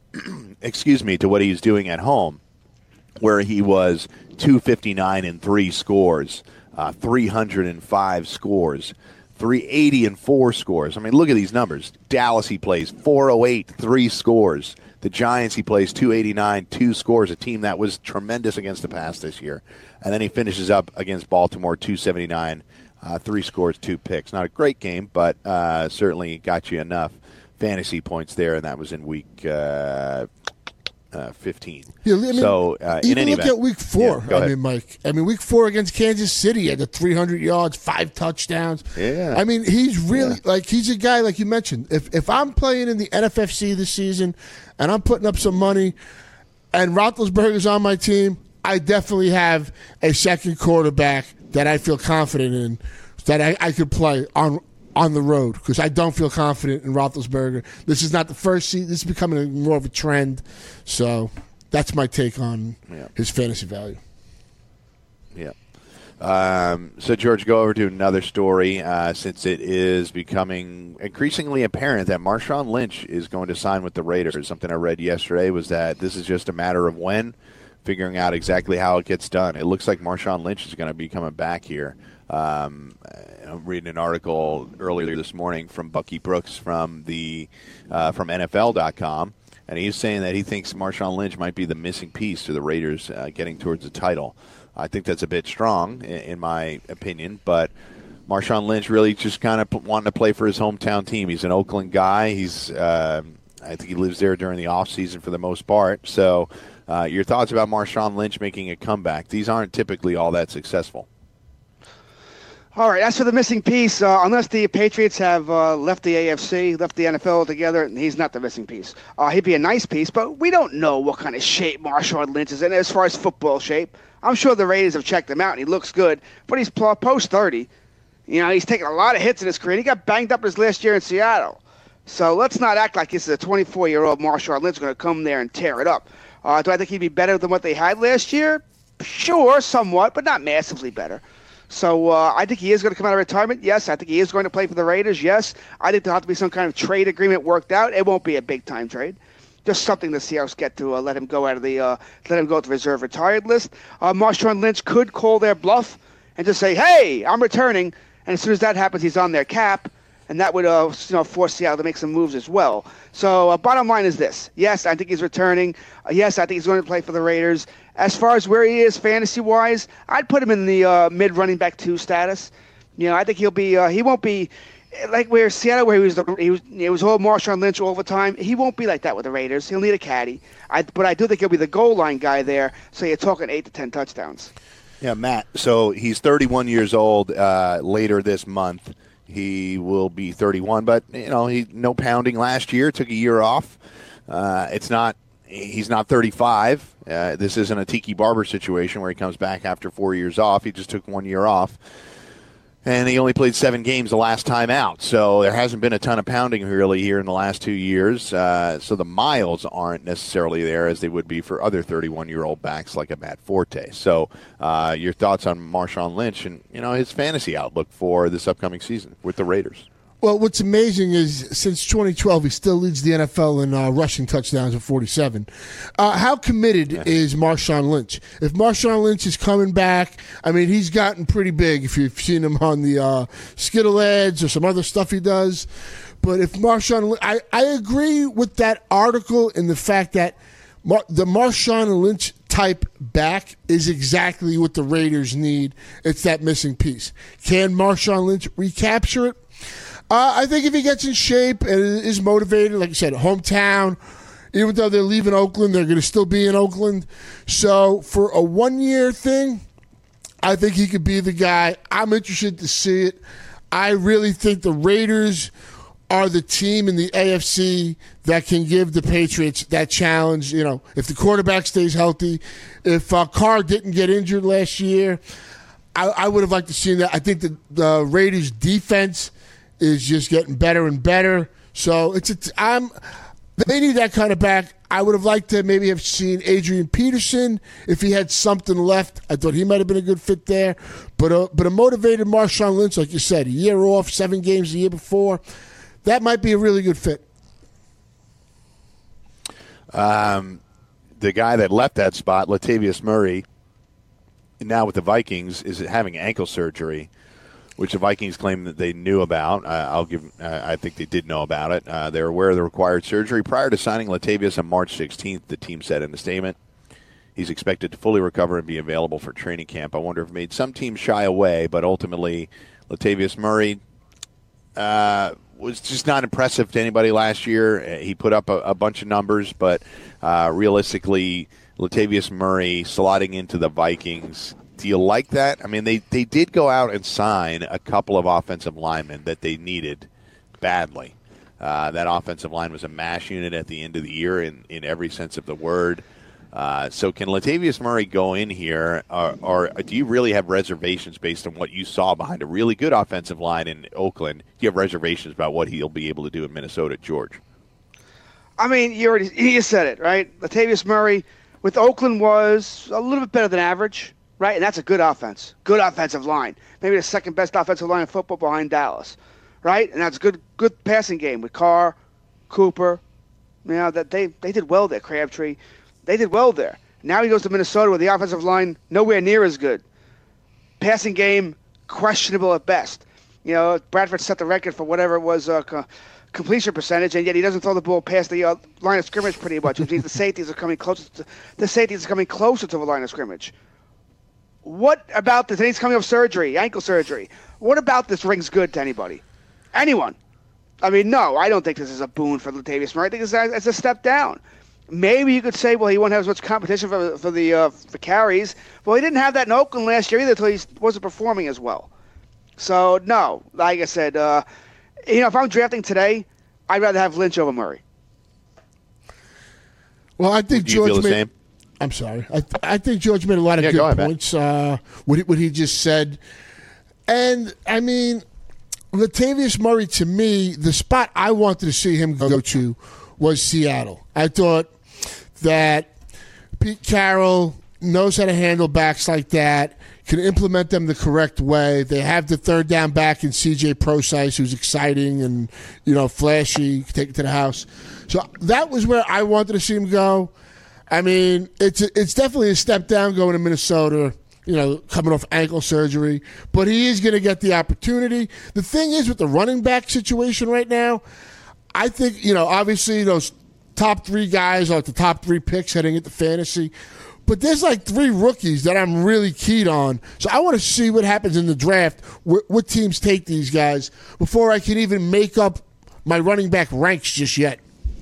excuse me, to what he's doing at home, where he was two fifty-nine and three scores, uh, three hundred five scores, three eighty and four scores. I mean, look at these numbers. Dallas, he plays four oh eight, three scores. The Giants, he plays two eighty-nine, two scores, a team that was tremendous against the pass this year. And then he finishes up against Baltimore, two seventy-nine, uh, three scores, two picks. Not a great game, but uh, certainly got you enough fantasy points there, and that was in week uh, uh, fifteen.
Yeah, I mean,
so uh, in
even
any
look
event,
at week four.
Yeah, go
I
ahead.
mean, Mike. I mean, week four against Kansas City at the three hundred yards, five touchdowns.
Yeah.
I mean, he's really
Yeah.
like he's a guy like you mentioned. If if I'm playing in the N F F C this season and I'm putting up some money, and Roethlisberger's on my team, I definitely have a second quarterback that I feel confident in, that I, I could play on on the road, because I don't feel confident in Roethlisberger. This is not the first season. This is becoming a, more of a trend. So that's my take on
Yeah.
his fantasy value.
Yeah. Um, so, George, go over to another story, uh, since it is becoming increasingly apparent that Marshawn Lynch is going to sign with the Raiders. Something I read yesterday was that this is just a matter of when, figuring out exactly how it gets done. It looks like Marshawn Lynch is going to be coming back here. Um, I'm reading an article earlier this morning from Bucky Brooks from the uh, from N F L dot com, and he's saying that he thinks Marshawn Lynch might be the missing piece to the Raiders uh, getting towards the title. I think that's a bit strong, in, in my opinion, but Marshawn Lynch really just kind of p- wanting to play for his hometown team. He's an Oakland guy. He's uh, I think he lives there during the off season for the most part. So, uh, your thoughts about Marshawn Lynch making a comeback? These aren't typically all that successful.
All right, as for the missing piece, uh, unless the Patriots have uh, left the A F C, left the N F L altogether, he's not the missing piece. Uh, he'd be a nice piece, but we don't know what kind of shape Marshawn Lynch is in as far as football shape. I'm sure the Raiders have checked him out, and he looks good, but he's post thirty. You know, he's taken a lot of hits in his career. He got banged up his last year in Seattle. So let's not act like this is a twenty-four-year-old Marshawn Lynch going to come there and tear it up. Uh, do I think he'd be better than what they had last year? Sure, somewhat, but not massively better. So uh, I think he is going to come out of retirement. Yes, I think he is going to play for the Raiders. Yes, I think there'll have to be some kind of trade agreement worked out. It won't be a big-time trade. Just something the Seahawks get to uh, let him go out of the uh, let him go to the reserve retired list. Uh, Marshawn Lynch could call their bluff and just say, "Hey, I'm returning," and as soon as that happens, he's on their cap, and that would uh, you know force Seattle to make some moves as well. So uh, bottom line is this: yes, I think he's returning. Uh, yes, I think he's going to play for the Raiders. As far as where he is fantasy-wise, I'd put him in the uh, mid-running back two status. You know, I think he'll be. Uh, he won't be. Like where Seattle, where he was, the, he was, it was all Marshawn Lynch all the time. He won't be like that with the Raiders. He'll need a caddy. I, but I do think he'll be the goal line guy there. So you're talking eight to ten touchdowns.
Yeah, Matt. So he's thirty-one years old. Uh, later this month, he will be thirty-one. But you know, he no pounding last year. Took a year off. Uh, it's not. He's not thirty-five. Uh, this isn't a Tiki Barber situation where he comes back after four years off. He just took one year off. And he only played seven games the last time out. So there hasn't been a ton of pounding really here in the last two years. Uh, so the miles aren't necessarily there as they would be for other thirty-one-year-old backs like a Matt Forte. So uh, your thoughts on Marshawn Lynch and you know his fantasy outlook for this upcoming season with the Raiders?
Well, what's amazing is since twenty twelve, he still leads the N F L in uh, rushing touchdowns at forty-seven. Uh, how committed
Yeah.
is Marshawn Lynch? If Marshawn Lynch is coming back, I mean, he's gotten pretty big if you've seen him on the uh, Skittle ads or some other stuff he does. But if Marshawn, I, I agree with that article in the fact that Mar- the Marshawn Lynch type back is exactly what the Raiders need. It's that missing piece. Can Marshawn Lynch recapture it? Uh, I think if he gets in shape and is motivated, like I said, hometown, even though they're leaving Oakland, they're going to still be in Oakland. So for a one-year thing, I think he could be the guy. I'm interested to see it. I really think the Raiders are the team in the A F C that can give the Patriots that challenge. You know, if the quarterback stays healthy, if uh, Carr didn't get injured last year, I, I would have liked to see that. I think the, the Raiders' defense is just getting better and better. So it's a, I'm they need that kind of back. I would have liked to maybe have seen Adrian Peterson if he had something left. I thought he might have been a good fit there. But a, but a motivated Marshawn Lynch, like you said, a year off, seven games the year before, that might be a really good fit.
Um, the guy that left that spot, Latavius Murray, now with the Vikings, is having ankle surgery, which the Vikings claim that they knew about. Uh, I'll give. Uh, I think they did know about it. Uh, they were aware of the required surgery prior to signing Latavius on March sixteenth. The team said in a statement, he's expected to fully recover and be available for training camp. I wonder if it made some teams shy away, but ultimately, Latavius Murray uh, was just not impressive to anybody last year. He put up a, a bunch of numbers, but uh, realistically, Latavius Murray slotting into the Vikings. Do you like that? I mean, they, they did go out and sign a couple of offensive linemen that they needed badly. Uh, that offensive line was a mash unit at the end of the year in, in every sense of the word. Uh, so can Latavius Murray go in here, or, or do you really have reservations based on what you saw behind a really good offensive line in Oakland? Do you have reservations about what he'll be able to do in Minnesota, George?
I mean, you already you said it, right? Latavius Murray with Oakland was a little bit better than average, right? And that's a good offense, good offensive line. Maybe the second best offensive line in football behind Dallas, right? And that's a good good passing game with Carr, Cooper. You know, that they, they did well there, Crabtree. They did well there. Now he goes to Minnesota with the offensive line nowhere near as good. Passing game, questionable at best. You know, Bradford set the record for whatever it was, uh, co- completion percentage, and yet he doesn't throw the ball past the uh, line of scrimmage pretty much, which means the safeties are coming closer to the safeties are coming closer to the line of scrimmage. What about this? And he's coming off surgery, ankle surgery. What about this rings good to anybody? Anyone? I mean, no, I don't think this is a boon for Latavius Murray. I think it's a, it's a step down. Maybe you could say, well, he won't have as much competition for for the uh, for carries. Well, he didn't have that in Oakland last year either until he wasn't performing as well. So, no, like I said, uh, you know, if I'm drafting today, I'd rather have Lynch over Murray.
Well, I think
Do you
George
feel the
made,
same?
I'm sorry. I, I think George made a lot of
Yeah,
good
go ahead,
points. Uh, what, he, what he just said, and I mean, Latavius Murray, to me, the spot I wanted to see him go to was Seattle. I thought that Pete Carroll knows how to handle backs like that, can implement them the correct way. They have the third down back in C J Prosise, who's exciting and, you know, flashy, take it to the house. So that was where I wanted to see him go. I mean, it's it's definitely a step down going to Minnesota, you know, coming off ankle surgery, but he is going to get the opportunity. The thing is with the running back situation right now, I think, you know, obviously those top three guys are the top three picks heading into fantasy. But there's like three rookies that I'm really keyed on. So I want to see what happens in the draft, wh- what teams take these guys, before I can even make up my running back ranks just yet.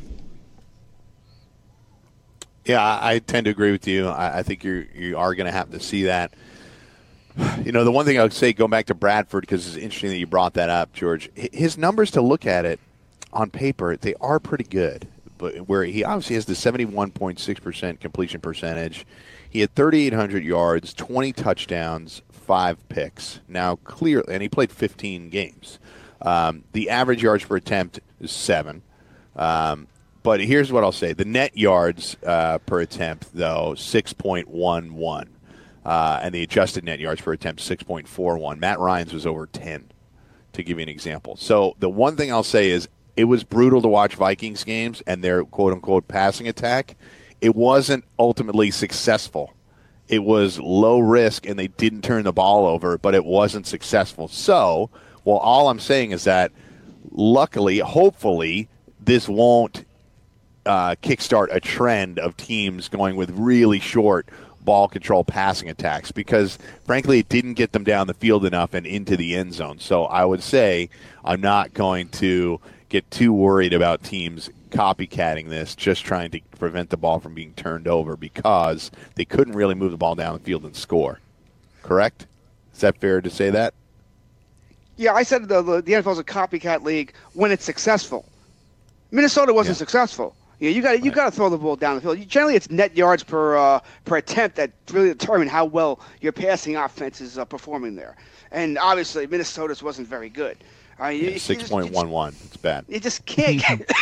Yeah, I, I tend to agree with you. I, I think you're, you are going to have to see that. You know, the one thing I would say, going back to Bradford, because it's interesting that you brought that up, George, his numbers to look at it on paper, they are pretty good. But where he obviously has the seventy-one point six percent completion percentage. He had thirty-eight hundred yards, twenty touchdowns, five picks. Now, clearly, and he played fifteen games. Um, the average yards per attempt is seven. Um, but here's what I'll say. The net yards uh, per attempt, though, six point one one. Uh, and the adjusted net yards per attempt, six point four one. Matt Ryan's was over ten, to give you an example. So the one thing I'll say is, it was brutal to watch Vikings games and their quote-unquote passing attack. It wasn't ultimately successful. It was low risk, and they didn't turn the ball over, but it wasn't successful. So, well, all I'm saying is that luckily, hopefully, this won't uh, kickstart a trend of teams going with really short ball control passing attacks, because, frankly, it didn't get them down the field enough and into the end zone. So I would say I'm not going to get too worried about teams copycatting this, just trying to prevent the ball from being turned over, because they couldn't really move the ball down the field and score. Correct? Is that fair to say that?
Yeah, I said the, the, the N F L is a copycat league when it's successful. Minnesota wasn't
Yeah.
successful. Yeah, you got you right. got to throw the ball down the field. Generally, it's net yards per uh, per attempt that really determine how well your passing offense is uh, performing there. And obviously, Minnesota's wasn't very good. Uh, you,
Yeah, six point one one. It's bad.
You just can't get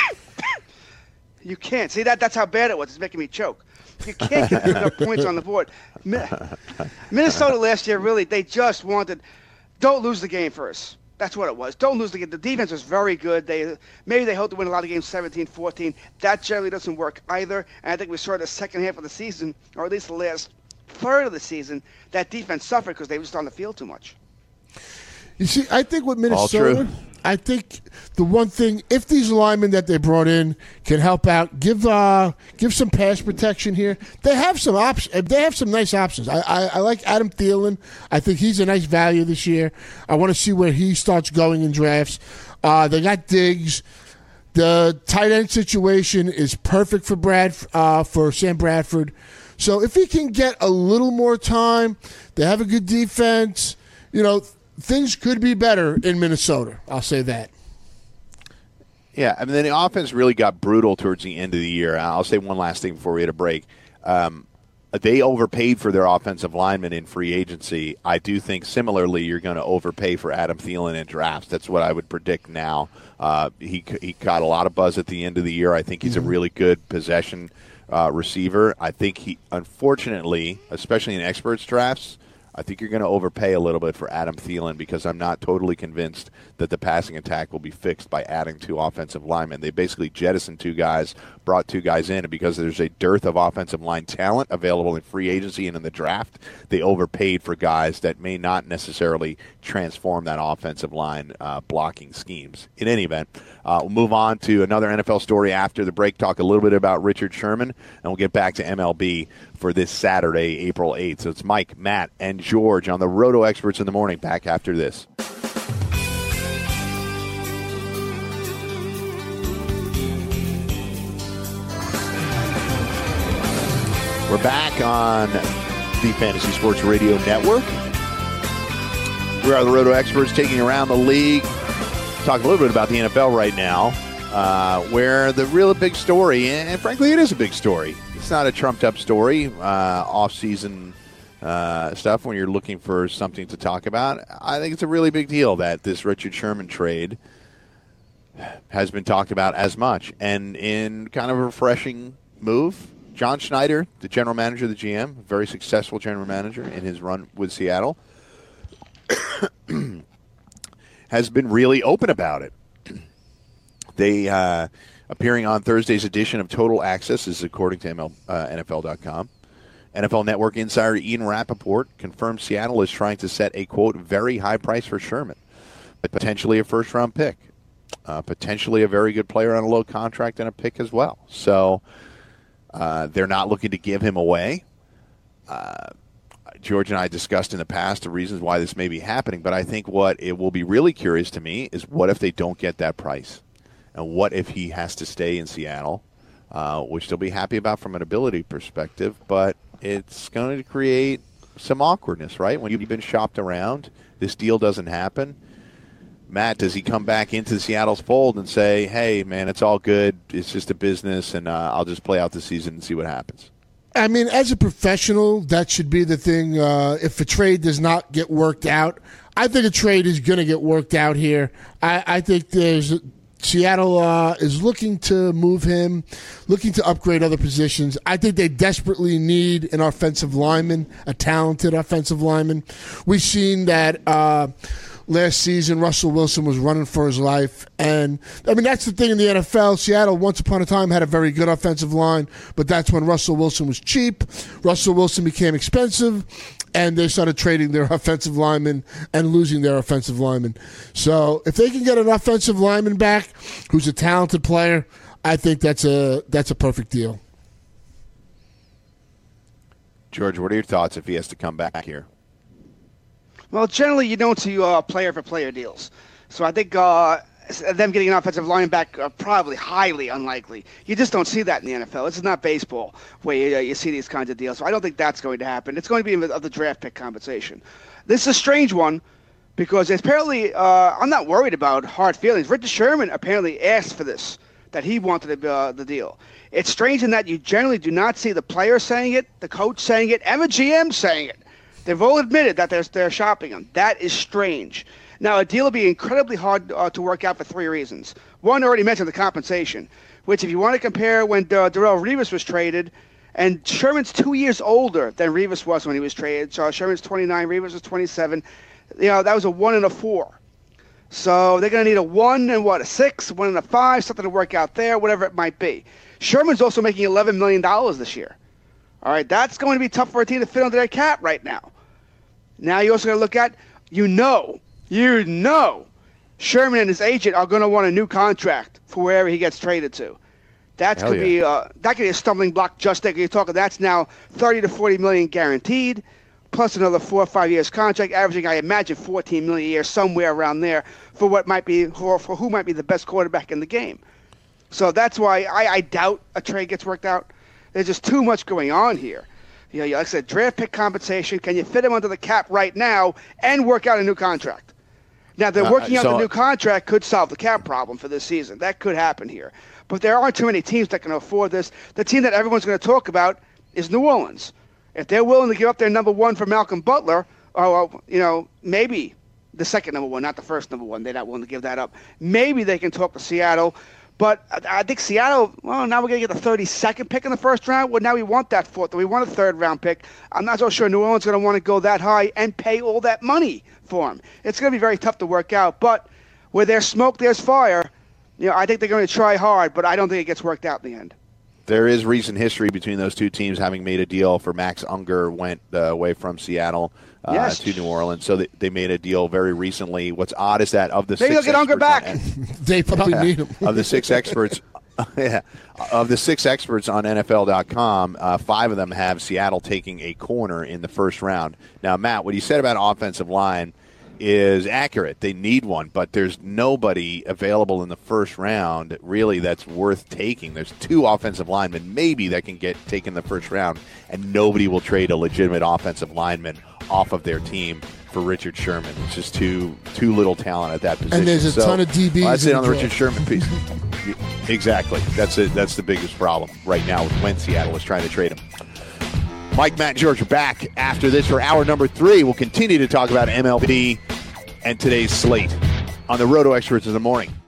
You can't. See, that? that's how bad it was. It's making me choke. You can't get enough points on the board. Minnesota last year, really, they just wanted, don't lose the game first. That's what it was. Don't lose the game. The defense was very good. They Maybe they hoped to win a lot of games seventeen fourteen. That generally doesn't work either. And I think we saw the second half of the season, or at least the last third of the season, that defense suffered because they were just on the field too much.
You see, I think with
All
Minnesota,
true.
I think the one thing, if these linemen that they brought in can help out, give uh, give some pass protection here, they have some options. They have some nice options. I, I, I like Adam Thielen. I think he's a nice value this year. I want to see where he starts going in drafts. Uh, they got Diggs. The tight end situation is perfect for Brad uh, for Sam Bradford. So if he can get a little more time, they have a good defense. You know, things could be better in Minnesota. I'll say that.
Yeah, I mean, the offense really got brutal towards the end of the year. I'll say one last thing before we hit a break. Um, they overpaid for their offensive linemen in free agency. I do think similarly you're going to overpay for Adam Thielen in drafts. That's what I would predict now. Uh, he he got a lot of buzz at the end of the year. I think he's mm-hmm. a really good possession uh, receiver. I think he, unfortunately, especially in experts drafts, I think you're going to overpay a little bit for Adam Thielen because I'm not totally convinced that the passing attack will be fixed by adding two offensive linemen. They basically jettisoned two guys, brought two guys in, and because there's a dearth of offensive line talent available in free agency and in the draft, they overpaid for guys that may not necessarily transform that offensive line uh, blocking schemes. In any event, uh, we'll move on to another N F L story after the break, talk a little bit about Richard Sherman, and we'll get back to M L B for this Saturday, April eighth. So it's Mike, Matt, and George on the Roto Experts in the Morning. Back after this. We're back on the Fantasy Sports Radio Network. We are the Roto Experts taking around the league. Talk a little bit about the N F L right now, uh, where the real big story, and frankly it is a big story, it's not a trumped-up story, uh, off-season uh, stuff when you're looking for something to talk about. I think it's a really big deal that this Richard Sherman trade has been talked about as much. And in kind of a refreshing move, John Schneider, the general manager, the G M, very successful general manager in his run with Seattle, has been really open about it. They, uh, appearing on Thursday's edition of Total Access, is according to M L, uh, N F L dot com. N F L Network insider Ian Rappaport confirmed Seattle is trying to set a, quote, very high price for Sherman, but potentially a first-round pick, uh, potentially a very good player on a low contract and a pick as well. So uh, they're not looking to give him away. Uh, George and I discussed in the past the reasons why this may be happening, but I think what it will be really curious to me is what if they don't get that price? And what if he has to stay in Seattle, uh, which they'll be happy about from an ability perspective, but it's going to create some awkwardness, right? When you've been shopped around, this deal doesn't happen. Matt, does he come back into Seattle's fold and say, hey, man, it's all good, it's just a business, and uh, I'll just play out the season and see what happens?
I mean, as a professional, that should be the thing. Uh, if a trade does not get worked out, I think a trade is going to get worked out here. I, I think there's Seattle uh, is looking to move him, looking to upgrade other positions. I think they desperately need an offensive lineman, a talented offensive lineman. We've seen that uh, last season Russell Wilson was running for his life. And, I mean, that's the thing in the N F L. Seattle, once upon a time, had a very good offensive line, but that's when Russell Wilson was cheap. Russell Wilson became expensive, and they started trading their offensive linemen and losing their offensive linemen. So if they can get an offensive lineman back who's a talented player, I think that's a that's a perfect deal.
George, what are your thoughts if he has to come back here?
Well, generally you don't see uh, player-for-player deals. So I think uh, them getting an offensive line back are probably highly unlikely. You just don't see that in the N F L. This is not baseball where you, uh, you see these kinds of deals. So I don't think that's going to happen. It's going to be of the draft pick compensation. This is a strange one because apparently uh, I'm not worried about hard feelings. Richard Sherman apparently asked for this, that he wanted uh, the deal. It's strange in that you generally do not see the player saying it, the coach saying it, and the G M saying it. They've all admitted that they're, they're shopping him. That is strange. Now, a deal will be incredibly hard uh, to work out for three reasons. One, I already mentioned the compensation, which if you want to compare when uh, Darrelle Revis was traded, and Sherman's two years older than Revis was when he was traded. So Sherman's twenty-nine, Revis was twenty-seven. You know, that was a one and a four. So they're going to need a one and what, a six, one and a five, something to work out there, whatever it might be. Sherman's also making eleven million dollars this year. All right, that's going to be tough for a team to fit under their cap right now. Now you also got to look at, you know, you know Sherman and his agent are going to want a new contract for wherever he gets traded to. That's
Hell
could
yeah.
be uh, that could be a stumbling block. Just like you're talking, that's now thirty to forty million guaranteed, plus another four or five years contract, averaging I imagine fourteen million a year, somewhere around there for what might be for, for who might be the best quarterback in the game. So that's why I, I doubt a trade gets worked out. There's just too much going on here. You know, like I said, draft pick compensation. Can you fit him under the cap right now and work out a new contract? Now, they're
Uh,
working out
so-
the new contract could solve the cap problem for this season. That could happen here. But there aren't too many teams that can afford this. The team that everyone's going to talk about is New Orleans. If they're willing to give up their number one for Malcolm Butler, or, you know, maybe the second number one, not the first number one, they're not willing to give that up. Maybe they can talk to Seattle. But I I think Seattle, well, now we're going to get the thirty-second pick in the first round. Well, now we want that fourth. We want a third-round pick. I'm not so sure New Orleans is going to want to go that high and pay all that money for him. It's going to be very tough to work out. But where there's smoke, there's fire. You know, I think they're going to try hard, but I don't think it gets worked out in the end.
There is recent history between those two teams having made a deal for Max Unger went uh, away from Seattle uh,
Yes.
to New Orleans. So they, they made a deal very recently. What's odd is that of the
Maybe
six
they'll get Unger
experts
back.
on-
They probably
Yeah.
need him.
of the six experts, yeah, of the six experts on N F L dot com, uh, five of them have Seattle taking a corner in the first round. Now, Matt, what you said about offensive line is accurate. They need one, but there's nobody available in the first round really that's worth taking. There's two offensive linemen maybe that can get taken in the first round, and nobody will trade a legitimate offensive lineman off of their team for Richard Sherman. It's just too too little talent at that position.
And there's a
So,
ton of D Bs
well, that's
in
it
the
on the
draft.
Richard Sherman piece. Exactly. That's it. That's the biggest problem right now when Seattle is trying to trade him. Mike, Matt, and George are back after this for hour number three. We'll continue to talk about M L B and today's slate on the Roto Experts in the Morning.